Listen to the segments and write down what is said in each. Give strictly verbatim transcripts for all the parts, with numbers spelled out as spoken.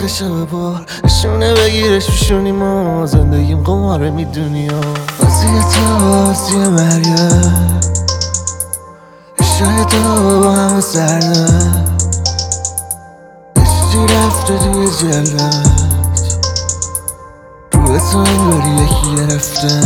شب بار نشونه بگیرش بشونیم و زندگیم قماره میدونی و بازی تو بازی مریم شاید تو با همه سرده چیزی رفته توی جلدت روی تو انگاری یکی گرفته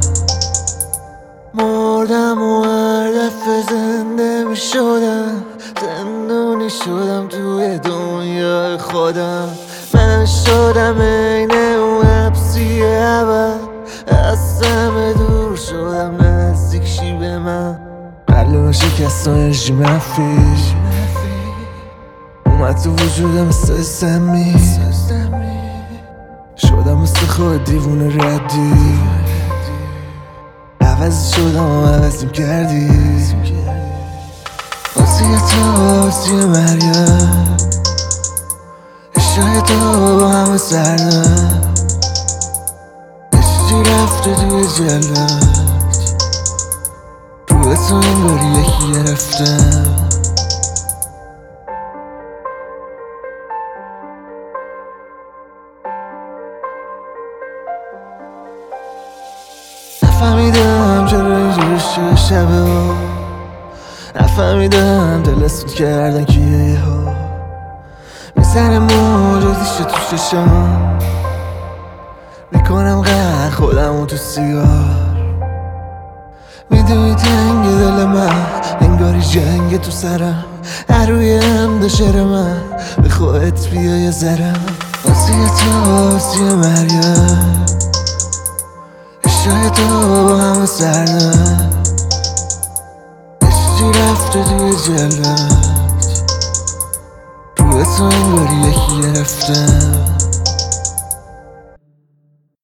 مردم و هر دفعه زنده می شدم زندونی شدم توی دنیای خودم من شدم عین اون حبسی اول از همه دور شدم نزدیک شی به من قلبم شکست و انرژی منفی اومد تو وجودم مثل سمی شدم مثل خود دیوونه ردی عوض شدم و عوضیم کردی بازی تو بازی مریم شاید تو با همه سرده یه چیزی رفته توی جلدت روی تو انگاری یکی گرفته نفهمیدم چرا اینجوری شده شبه ها نفهمیدم دلسود کردن کیه ها میزنم موجودیشه تو ششم میکنم غرق خودمو تو سیگار میدونی تنگ دل من انگاری جنگ تو سرم هر روی هم شعر من به خودت بیا یه ذرم بازی تو بازی مریم شاید تو با همه سرده یه چیزی رفته توی جلدت روی تو انگاری یکی گرفته